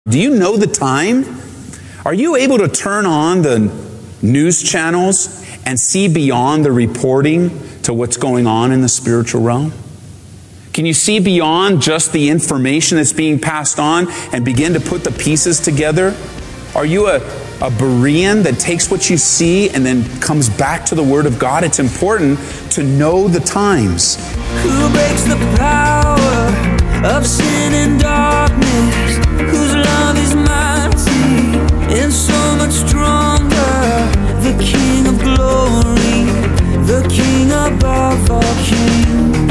Do you know the time? Are you able to turn on the news channels and see beyond the reporting to what's going on in the spiritual realm? Can you see beyond just the information that's being passed on and begin to put the pieces together? Are you a Berean that takes what you see and then comes back to the Word of God? It's important to know the times. Who breaks the power of sin and darkness? Whose love is mighty and so much stronger? The King of glory, the King above all kings.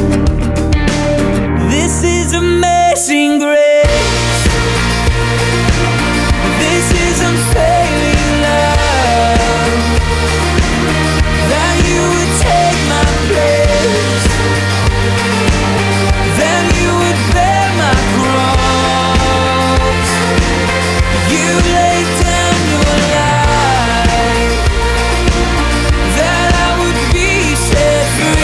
This is amazing grace. This is unfailing love. That you would take my place, that you would bear my cross. You laid down your life, that I would be set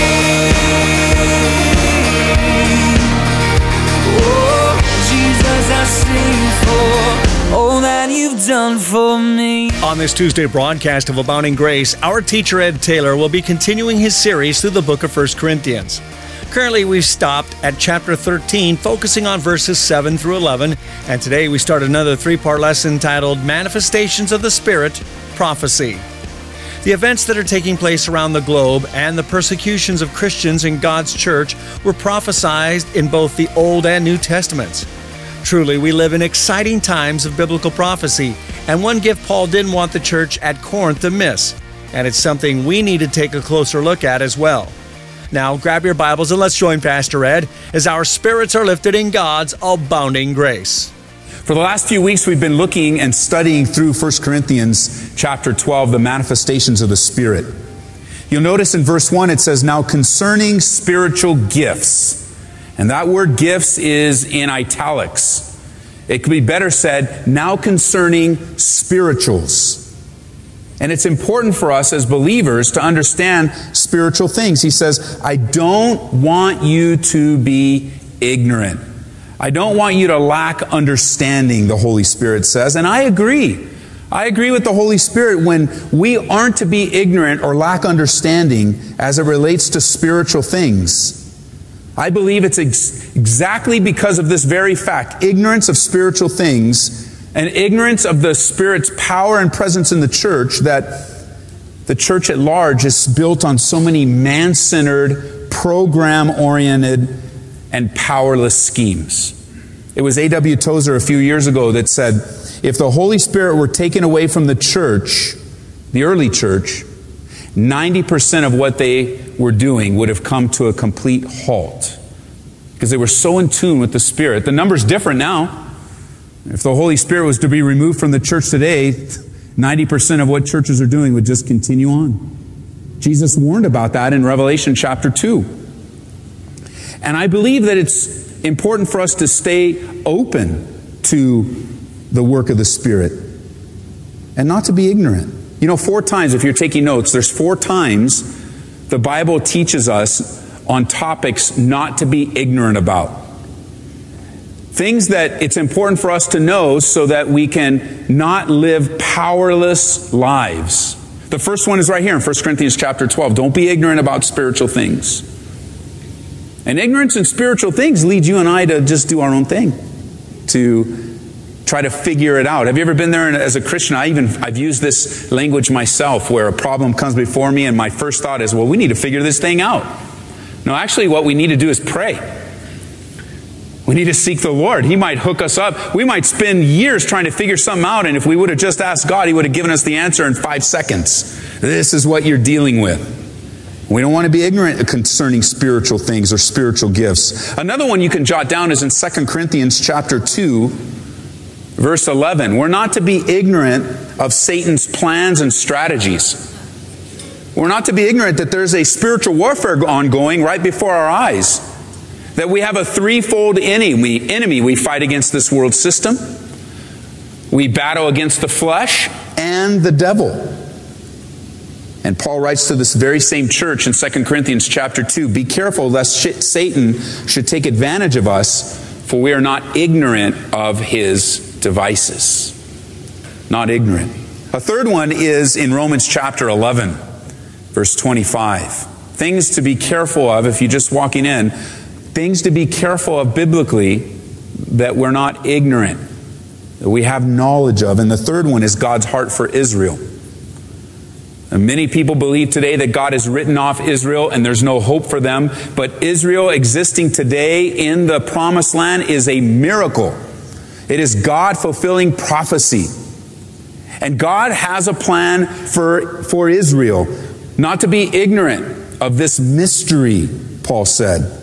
free. Oh, Jesus, I sing for all that you've done for me. On this Tuesday broadcast of Abounding Grace, our teacher Ed Taylor will be continuing his series through the book of 1 Corinthians. Currently, we've stopped at chapter 13, focusing on verses 7 through 11, and today we start another three-part lesson titled Manifestations of the Spirit, Prophecy. The events that are taking place around the globe and the persecutions of Christians in God's church were prophesied in both the Old and New Testaments. Truly, we live in exciting times of biblical prophecy, and one gift Paul didn't want the church at Corinth to miss, and it's something we need to take a closer look at as well. Now, grab your Bibles and let's join Pastor Ed as our spirits are lifted in God's abounding grace. For the last few weeks, we've been looking and studying through 1 Corinthians chapter 12, the manifestations of the Spirit. You'll notice in verse 1, it says, "Now concerning spiritual gifts." And that word gifts is in italics. It could be better said, now concerning spirituals. And it's important for us as believers to understand spiritual things. He says, I don't want you to be ignorant. I don't want you to lack understanding, the Holy Spirit says. And I agree. I agree with the Holy Spirit when we aren't to be ignorant or lack understanding as it relates to spiritual things. I believe it's exactly because of this very fact, ignorance of spiritual things and ignorance of the Spirit's power and presence in the church, that the church at large is built on so many man-centered, program-oriented, and powerless schemes. It was A.W. Tozer a few years ago that said, if the Holy Spirit were taken away from the church, the early church, 90% of what they were doing would have come to a complete halt because they were so in tune with the Spirit. The number's different now. If the Holy Spirit was to be removed from the church today, 90% of what churches are doing would just continue on. Jesus warned about that in Revelation chapter 2. And I believe that it's important for us to stay open to the work of the Spirit and not to be ignorant. You know, 4 times, if you're taking notes, there's 4 times the Bible teaches us on topics not to be ignorant about. Things that it's important for us to know so that we can not live powerless lives. The first one is right here in 1 Corinthians chapter 12. Don't be ignorant about spiritual things. And ignorance in spiritual things leads you and I to just do our own thing, to try to figure it out. Have you ever been there as a Christian? I've used this language myself where a problem comes before me and my first thought is, well, we need to figure this thing out. No, actually what we need to do is pray. We need to seek the Lord. He might hook us up. We might spend years trying to figure something out, and if we would have just asked God, He would have given us the answer in 5 seconds. This is what you're dealing with. We don't want to be ignorant concerning spiritual things or spiritual gifts. Another one you can jot down is in 2 Corinthians chapter 2, verse 11. We're not to be ignorant of Satan's plans and strategies. We're not to be ignorant that there's a spiritual warfare ongoing right before our eyes. That we have a threefold enemy. We fight against this world system. We battle against the flesh and the devil. And Paul writes to this very same church in 2 Corinthians chapter 2, be careful lest Satan should take advantage of us, for we are not ignorant of his devices. Not ignorant. A third one is in Romans chapter 11, verse 25. Things to be careful of if you're just walking in. Things to be careful of biblically that we're not ignorant, that we have knowledge of. And the third one is God's heart for Israel. And many people believe today that God has written off Israel and there's no hope for them. But Israel existing today in the promised land is a miracle. It is God fulfilling prophecy. And God has a plan for Israel. Not to be ignorant of this mystery, Paul said.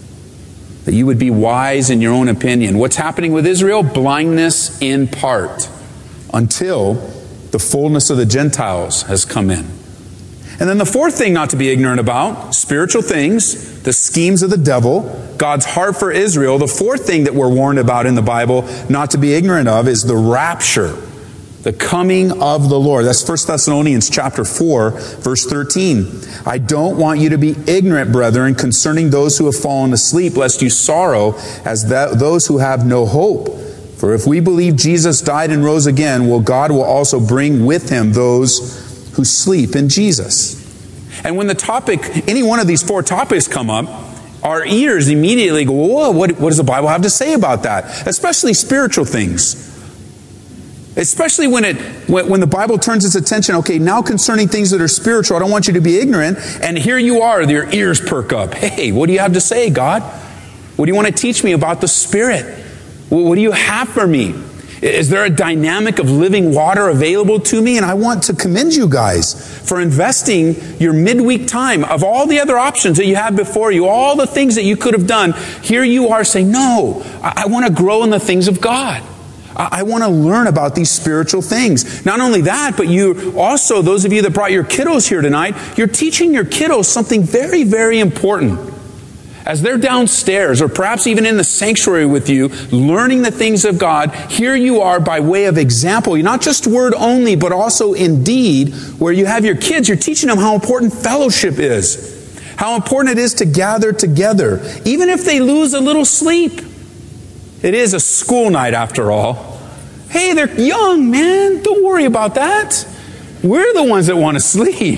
That you would be wise in your own opinion. What's happening with Israel? Blindness in part. Until the fullness of the Gentiles has come in. And then the fourth thing not to be ignorant about, spiritual things, the schemes of the devil, God's heart for Israel. The fourth thing that we're warned about in the Bible not to be ignorant of is the rapture. The coming of the Lord. That's 1 Thessalonians chapter 4, verse 13. I don't want you to be ignorant, brethren, concerning those who have fallen asleep, lest you sorrow as those who have no hope. For if we believe Jesus died and rose again, God will also bring with him those who sleep in Jesus. And when the topic, any one of these four topics come up, our ears immediately go, whoa, what does the Bible have to say about that? Especially spiritual things. Especially when the Bible turns its attention, okay, now concerning things that are spiritual, I don't want you to be ignorant. And here you are, your ears perk up. Hey, what do you have to say, God? What do you want to teach me about the Spirit? What do you have for me? Is there a dynamic of living water available to me? And I want to commend you guys for investing your midweek time of all the other options that you have before you, all the things that you could have done. Here you are saying, no, I want to grow in the things of God. I want to learn about these spiritual things. Not only that, but you also, those of you that brought your kiddos here tonight, you're teaching your kiddos something very, very important. As they're downstairs, or perhaps even in the sanctuary with you, learning the things of God, here you are by way of example. You're not just word only, but also in deed, where you have your kids, you're teaching them how important fellowship is. How important it is to gather together, even if they lose a little sleep. It is a school night after all. Hey, they're young, man. Don't worry about that. We're the ones that want to sleep.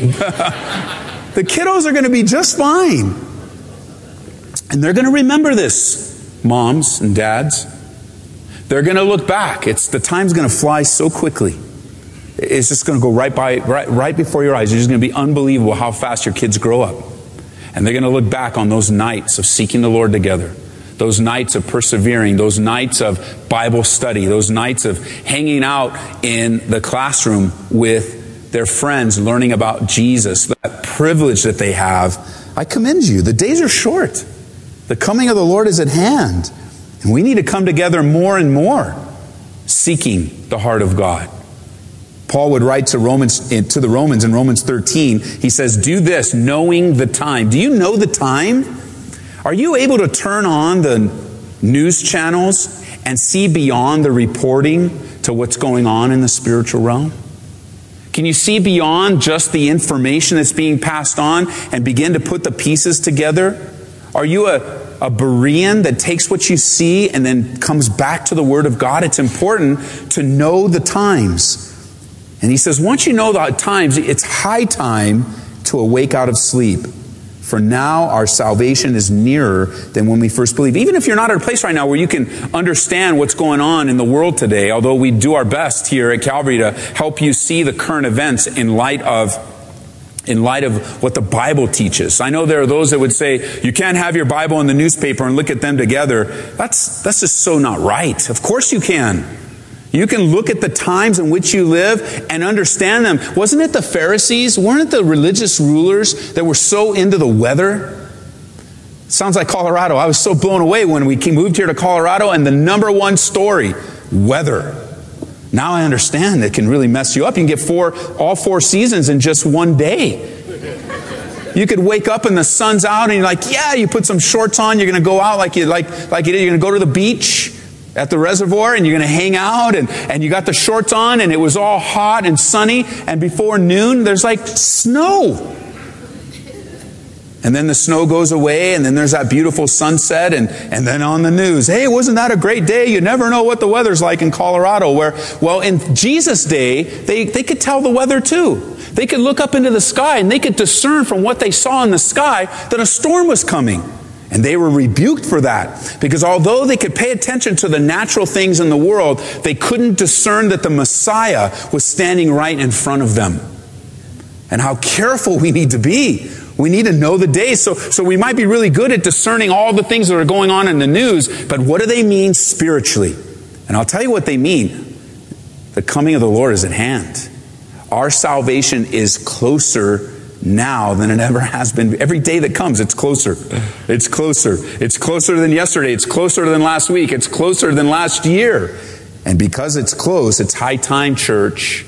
The kiddos are going to be just fine. And they're going to remember this, moms and dads. They're going to look back. The time's going to fly so quickly. It's just going to go right before your eyes. It's just going to be unbelievable how fast your kids grow up. And they're going to look back on those nights of seeking the Lord together. Those nights of persevering, those nights of Bible study, those nights of hanging out in the classroom with their friends, learning about Jesus, that privilege that they have. I commend you. The days are short. The coming of the Lord is at hand. And we need to come together more and more, seeking the heart of God. Paul would write to the Romans in Romans 13, he says, do this, knowing the time. Do you know the time? Are you able to turn on the news channels and see beyond the reporting to what's going on in the spiritual realm? Can you see beyond just the information that's being passed on and begin to put the pieces together? Are you a Berean that takes what you see and then comes back to the Word of God? It's important to know the times. And he says, once you know the times, it's high time to awake out of sleep. For now our salvation is nearer than when we first believed. Even if you're not at a place right now where you can understand what's going on in the world today, although we do our best here at Calvary to help you see the current events in light of what the Bible teaches. I know there are those that would say, you can't have your Bible and the newspaper and look at them together. That's just so not right. Of course you can. You can look at the times in which you live and understand them. Wasn't it the Pharisees? Weren't it the religious rulers that were so into the weather? Sounds like Colorado. I was so blown away when we moved here to Colorado and the number one story, weather. Now I understand it can really mess you up. You can get all four seasons in just one day. You could wake up and the sun's out and you're like, yeah, you put some shorts on, you're going to go out like you did. You're going to go to the beach at the reservoir and you're going to hang out and you got the shorts on and it was all hot and sunny and before noon there's like snow. And then the snow goes away, and then there's that beautiful sunset, and then on the news, hey, wasn't that a great day? You never know what the weather's like in Colorado. Well, in Jesus' day, they could tell the weather too. They could look up into the sky, and they could discern from what they saw in the sky that a storm was coming. And they were rebuked for that, because although they could pay attention to the natural things in the world, they couldn't discern that the Messiah was standing right in front of them. And how careful we need to be. We need to know the days. So we might be really good at discerning all the things that are going on in the news, but what do they mean spiritually? And I'll tell you what they mean. The coming of the Lord is at hand. Our salvation is closer now than it ever has been. Every day that comes, it's closer. It's closer. It's closer than yesterday. It's closer than last week. It's closer than last year. And because it's close, it's high time, church,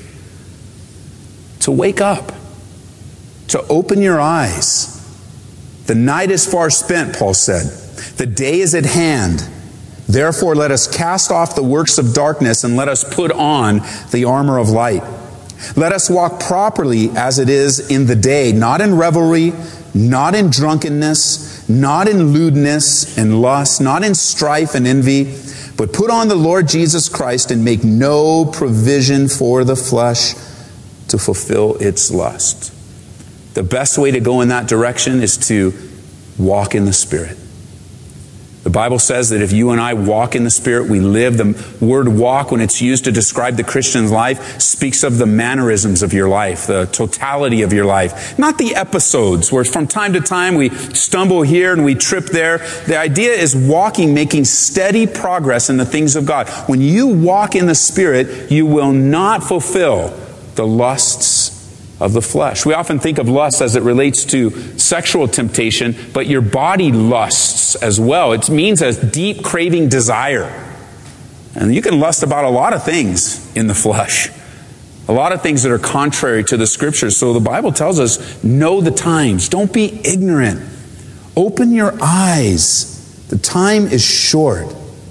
to wake up. To open your eyes. The night is far spent, Paul said. The day is at hand. Therefore, let us cast off the works of darkness and let us put on the armor of light. Let us walk properly as it is in the day, not in revelry, not in drunkenness, not in lewdness and lust, not in strife and envy, but put on the Lord Jesus Christ and make no provision for the flesh to fulfill its lust. The best way to go in that direction is to walk in the Spirit. The Bible says that if you and I walk in the Spirit, we live. The word walk, when it's used to describe the Christian's life, speaks of the mannerisms of your life, the totality of your life. Not the episodes where from time to time we stumble here and we trip there. The idea is walking, making steady progress in the things of God. When you walk in the Spirit, you will not fulfill the lusts of the flesh. We often think of lust as it relates to sexual temptation, but your body lusts as well. It means a deep craving desire. And you can lust about a lot of things in the flesh. A lot of things that are contrary to the Scriptures. So the Bible tells us, know the times. Don't be ignorant. Open your eyes. The time is short.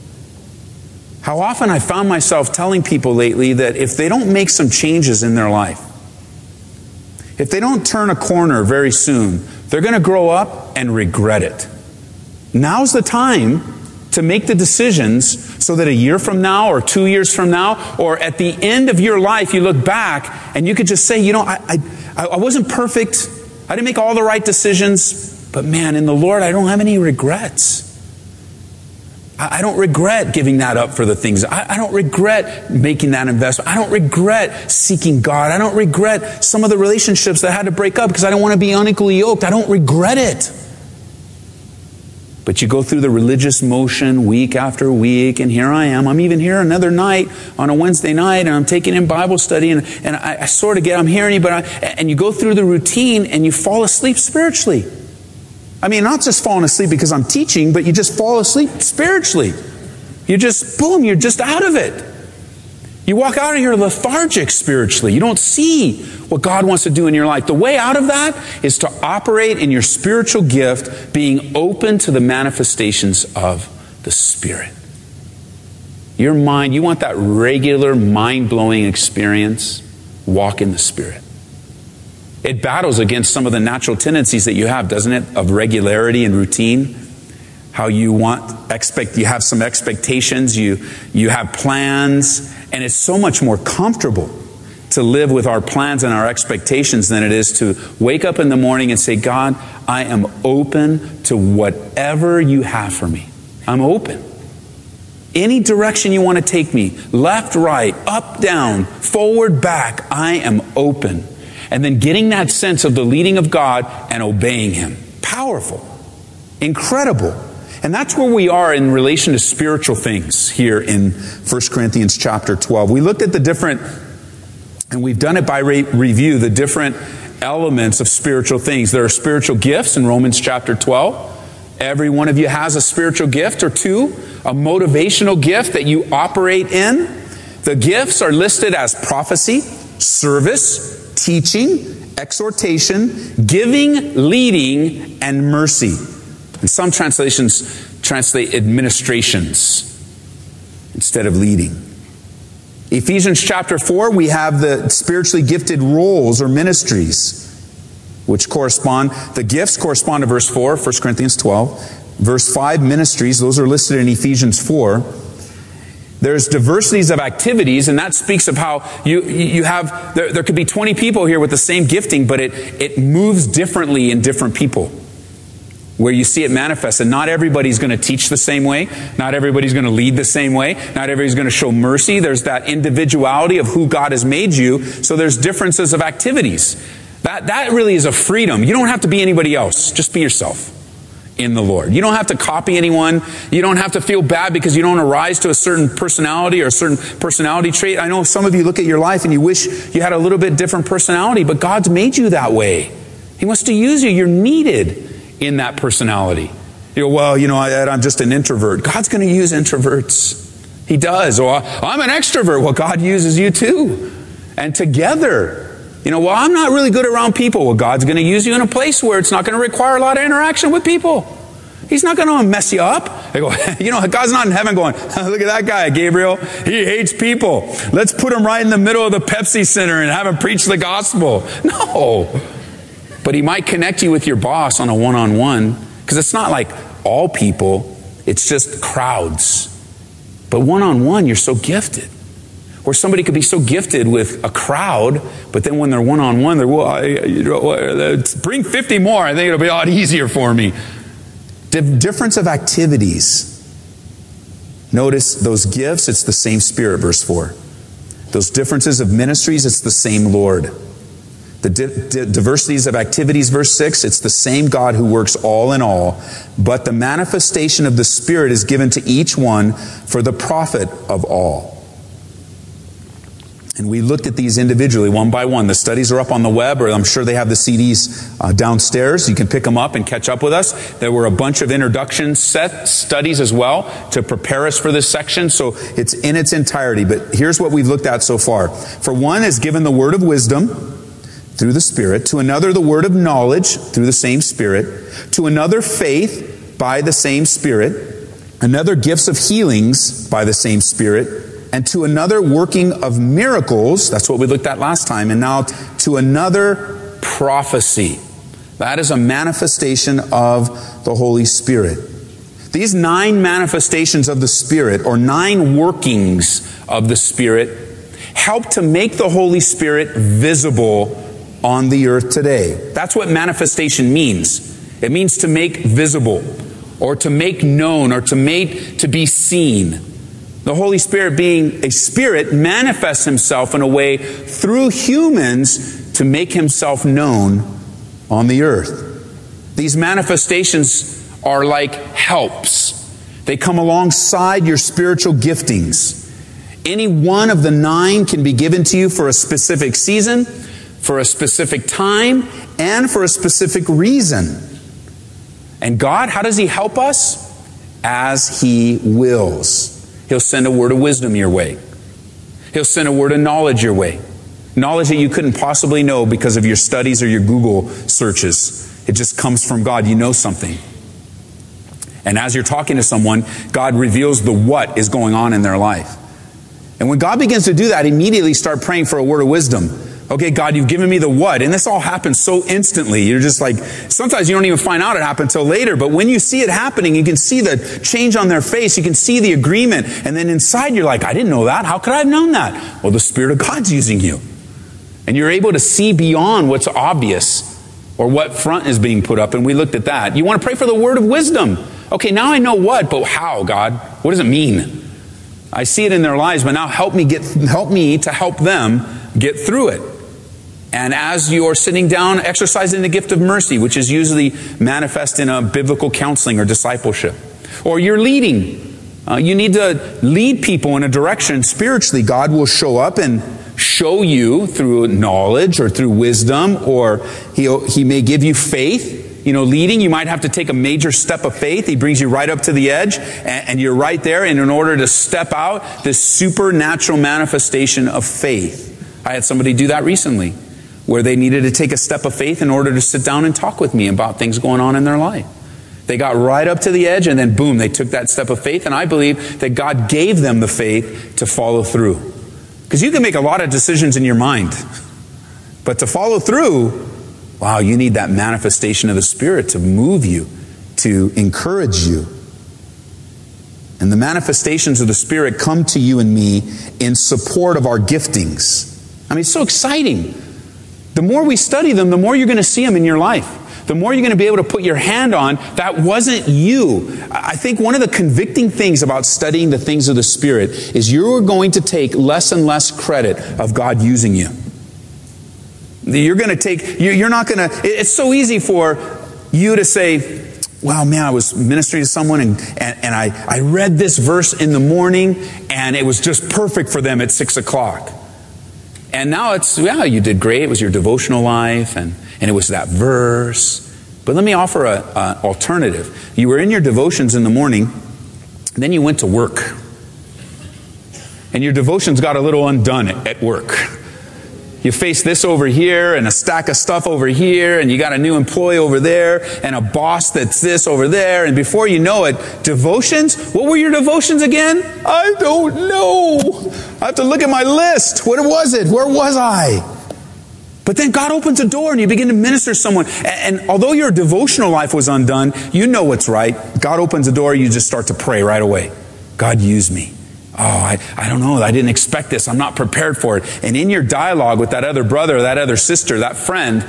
How often I found myself telling people lately that if they don't make some changes in their life, if they don't turn a corner very soon, they're going to grow up and regret it. Now's the time to make the decisions so that a year from now or 2 years from now or at the end of your life you look back and you could just say, you know, I wasn't perfect. I didn't make all the right decisions. But man, in the Lord, I don't have any regrets. I don't regret giving that up for the things. I don't regret making that investment. I don't regret seeking God. I don't regret some of the relationships that I had to break up because I don't want to be unequally yoked. I don't regret it. But you go through the religious motion week after week, and here I am. I'm even here another night on a Wednesday night, and I'm taking in Bible study, and I sort of I'm hearing you, and you go through the routine, and you fall asleep spiritually. I mean, not just falling asleep because I'm teaching, but you just fall asleep spiritually. You just, boom, you're just out of it. You walk out of here lethargic spiritually. You don't see what God wants to do in your life. The way out of that is to operate in your spiritual gift, being open to the manifestations of the Spirit. Your mind, you want that regular, mind-blowing experience? Walk in the Spirit. It battles against some of the natural tendencies that you have, doesn't it? Of regularity and routine. How you you have some expectations, you have plans, and it's so much more comfortable to live with our plans and our expectations than it is to wake up in the morning and say, God, I am open to whatever you have for me. I'm open. Any direction you want to take me, left, right, up, down, forward, back, I am open. And then getting that sense of the leading of God and obeying Him. Powerful. Incredible. And that's where we are in relation to spiritual things here in 1 Corinthians chapter 12. We looked at the different, and we've done it by review, the different elements of spiritual things. There are spiritual gifts in Romans chapter 12. Every one of you has a spiritual gift or two, a motivational gift that you operate in. The gifts are listed as prophecy, service, teaching, exhortation, giving, leading, and mercy. And some translations translate administrations instead of leading. Ephesians chapter 4, we have the spiritually gifted roles or ministries. which the gifts correspond to verse 4, 1 Corinthians 12. Verse 5, ministries, those are listed in Ephesians 4. There's diversities of activities, and that speaks of how you have, there could be 20 people here with the same gifting, but it moves differently in different people, where you see it manifest. And not everybody's going to teach the same way. Not everybody's going to lead the same way. Not everybody's going to show mercy. There's that individuality of who God has made you, so there's differences of activities. That really is a freedom. You don't have to be anybody else. Just be yourself in the Lord. You don't have to copy anyone. You don't have to feel bad because you don't arise to a certain personality or a certain personality trait. I know some of you look at your life and you wish you had a little bit different personality, but God's made you that way. He wants to use you. You're needed in that personality. You go, well, I'm just an introvert. God's going to use introverts. He does. Or I'm an extrovert. Well, God uses you too. And together, I'm not really good around people. Well, God's going to use you in a place where it's not going to require a lot of interaction with people. He's not going to mess you up. They go, God's not in heaven going, look at that guy, Gabriel. He hates people. Let's put him right in the middle of the Pepsi Center and have him preach the gospel. No. But he might connect you with your boss on a one-on-one, because it's not like all people. It's just crowds. But one-on-one, you're so gifted. Or somebody could be so gifted with a crowd, but then when they're one-on-one, they're, bring 50 more. I think it'll be a lot easier for me. Difference of activities. Notice those gifts, it's the same Spirit, verse 4. Those differences of ministries, it's the same Lord. The diversities of activities, verse 6, it's the same God who works all in all, but the manifestation of the Spirit is given to each one for the profit of all. And we looked at these individually, one by one. The studies are up on the web, or I'm sure they have the CDs downstairs. You can pick them up and catch up with us. There were a bunch of introduction set studies as well to prepare us for this section, so it's in its entirety. But here's what we've looked at so far. For one is given the word of wisdom through the Spirit, to another the word of knowledge through the same Spirit, to another faith by the same Spirit, another gifts of healings by the same Spirit, and to another working of miracles, that's what we looked at last time, and now to another prophecy. That is a manifestation of the Holy Spirit. These 9 manifestations of the Spirit, or 9 workings of the Spirit, help to make the Holy Spirit visible on the earth today. That's what manifestation means. It means to make visible, or to make known, or to be seen. The Holy Spirit, being a spirit, manifests himself in a way through humans to make himself known on the earth. These manifestations are like helps. They come alongside your spiritual giftings. Any one of the 9 can be given to you for a specific season, for a specific time, and for a specific reason. And God, how does He help us? As He wills. He'll send a word of wisdom your way. He'll send a word of knowledge your way. Knowledge that you couldn't possibly know because of your studies or your Google searches. It just comes from God. You know something. And as you're talking to someone, God reveals the what is going on in their life. And when God begins to do that, immediately start praying for a word of wisdom. Okay, God, you've given me the what. And this all happens so instantly. You're just like, sometimes you don't even find out it happened until later. But when you see it happening, you can see the change on their face. You can see the agreement. And then inside you're like, I didn't know that. How could I have known that? Well, the Spirit of God's using you. And you're able to see beyond what's obvious or what front is being put up. And we looked at that. You want to pray for the word of wisdom. Okay, now I know what, but how, God? What does it mean? I see it in their lives, but now help me to help them get through it. And as you're sitting down, exercising the gift of mercy, which is usually manifest in a biblical counseling or discipleship. Or you're leading. You need to lead people in a direction spiritually. God will show up and show you through knowledge or through wisdom, or He may give you faith. Leading, you might have to take a major step of faith. He brings you right up to the edge, and you're right there. And in order to step out, this supernatural manifestation of faith. I had somebody do that recently, where they needed to take a step of faith in order to sit down and talk with me about things going on in their life. They got right up to the edge, and then boom, they took that step of faith. And I believe that God gave them the faith to follow through. Because you can make a lot of decisions in your mind. But to follow through, Wow, you need that manifestation of the Spirit to move you, to encourage you. And the manifestations of the Spirit come to you and me in support of our giftings. I mean, it's so exciting. The more we study them, the more you're going to see them in your life. The more you're going to be able to put your hand on, that wasn't you. I think one of the convicting things about studying the things of the Spirit is you're going to take less and less credit of God using you. You're going to take, you're not going to, it's so easy for you to say, well, man, I was ministering to someone and I read this verse in the morning and it was just perfect for them at 6 o'clock. And now it's, yeah, you did great. It was your devotional life and it was that verse. But let me offer an alternative. You were in your devotions in the morning, and then you went to work. And your devotions got a little undone at work. You face this over here and a stack of stuff over here, and you got a new employee over there and a boss that's this over there, and before you know it, devotions? What were your devotions again? I don't know. I have to look at my list. What was it? Where was I? But then God opens a door and you begin to minister to someone. And although your devotional life was undone, you know what's right. God opens the door, you just start to pray right away. God, use me. Oh, I don't know. I didn't expect this. I'm not prepared for it. And in your dialogue with that other brother, that other sister, that friend,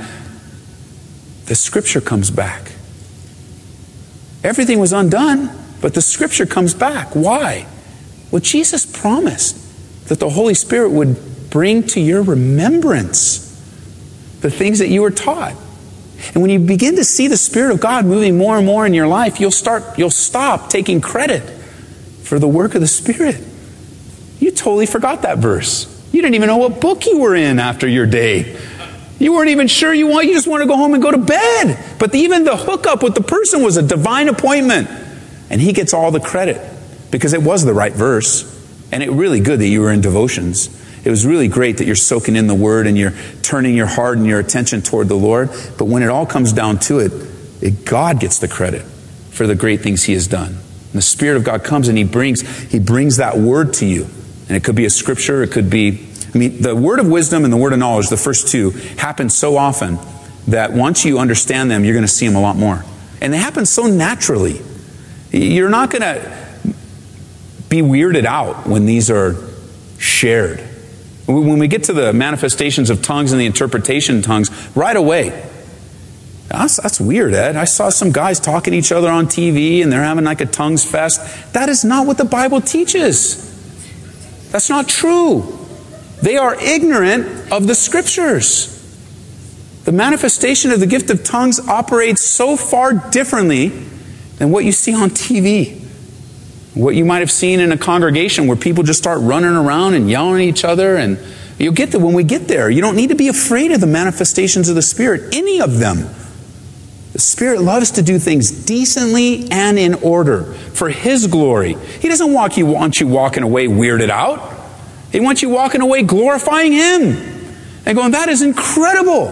the Scripture comes back. Everything was undone, but the Scripture comes back. Why? Well, Jesus promised that the Holy Spirit would bring to your remembrance the things that you were taught. And when you begin to see the Spirit of God moving more and more in your life, you'll stop taking credit for the work of the Spirit. You totally forgot that verse. You didn't even know what book you were in after your day. You weren't even sure you just want to go home and go to bed. But even the hookup with the person was a divine appointment. And he gets all the credit because it was the right verse. And it really good that you were in devotions. It was really great that you're soaking in the Word and you're turning your heart and your attention toward the Lord. But when it all comes down to it, God gets the credit for the great things He has done. And the Spirit of God comes and He brings that Word to you. And it could be a scripture, it could be, the word of wisdom and the word of knowledge, the first two, happen so often that once you understand them, you're going to see them a lot more. And they happen so naturally. You're not going to be weirded out when these are shared. When we get to the manifestations of tongues and the interpretation of tongues, right away, that's weird, Ed. I saw some guys talking to each other on TV and they're having like a tongues fest. That is not what the Bible teaches. That's not true. They are ignorant of the Scriptures. The manifestation of the gift of tongues operates so far differently than what you see on TV. What you might have seen in a congregation where people just start running around and yelling at each other. And you'll get there when we get there. You don't need to be afraid of the manifestations of the Spirit, any of them. The Spirit loves to do things decently and in order for His glory. He doesn't want you walking away weirded out. He wants you walking away glorifying Him and going, that is incredible.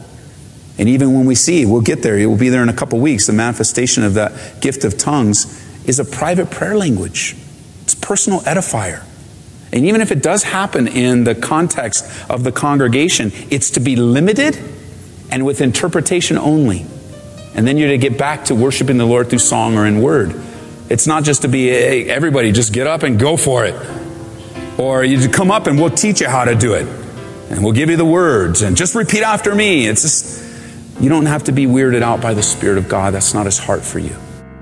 And even when we'll get there, it will be there in a couple weeks, the manifestation of that gift of tongues is a private prayer language. It's personal edifier. And even if it does happen in the context of the congregation, it's to be limited and with interpretation only. And then you're to get back to worshiping the Lord through song or in word. It's not just to be, hey, everybody just get up and go for it. Or you come up and we'll teach you how to do it. And we'll give you the words and just repeat after me. It's just, you don't have to be weirded out by the Spirit of God. That's not His heart for you.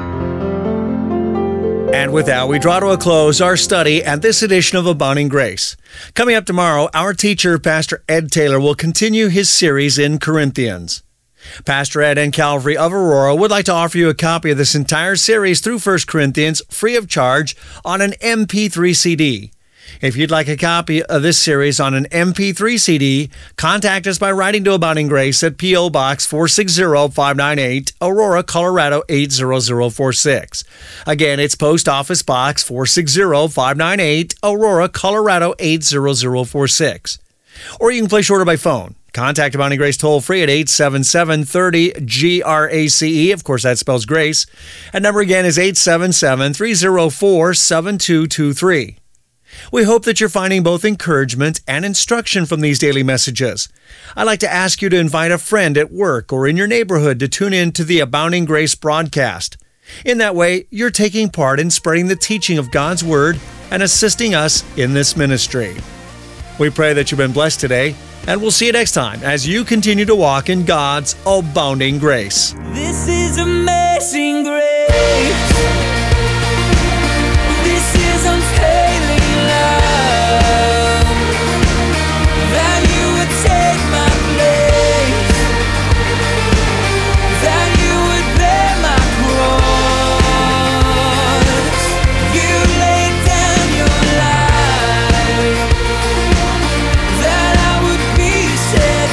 And with that, we draw to a close our study and this edition of Abounding Grace. Coming up tomorrow, our teacher, Pastor Ed Taylor, will continue his series in Corinthians. Pastor Ed and Calvary of Aurora would like to offer you a copy of this entire series through 1 Corinthians free of charge on an MP3 CD. If you'd like a copy of this series on an MP3 CD, contact us by writing to Abounding Grace at P.O. Box 460-598, Aurora, Colorado 80046. Again, it's Post Office Box 460-598, Aurora, Colorado 80046. Or you can place your order by phone. Contact Abounding Grace toll-free at 877-30-GRACE. Of course, that spells grace. And number again is 877-304-7223. We hope that you're finding both encouragement and instruction from these daily messages. I'd like to ask you to invite a friend at work or in your neighborhood to tune in to the Abounding Grace broadcast. In that way, you're taking part in spreading the teaching of God's Word and assisting us in this ministry. We pray that you've been blessed today, and we'll see you next time as you continue to walk in God's abounding grace. This is amazing grace. This is unfailing love. That you would take my place. That you would bear my cross. You laid down your life. That I would be set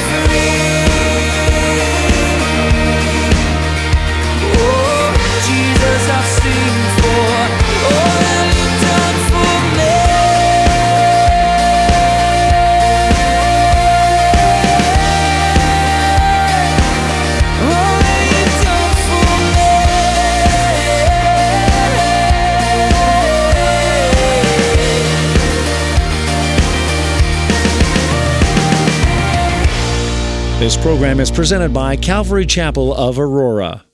free. Oh, Jesus, I've seen for all that you've done for me. All that you've done for me. This program is presented by Calvary Chapel of Aurora.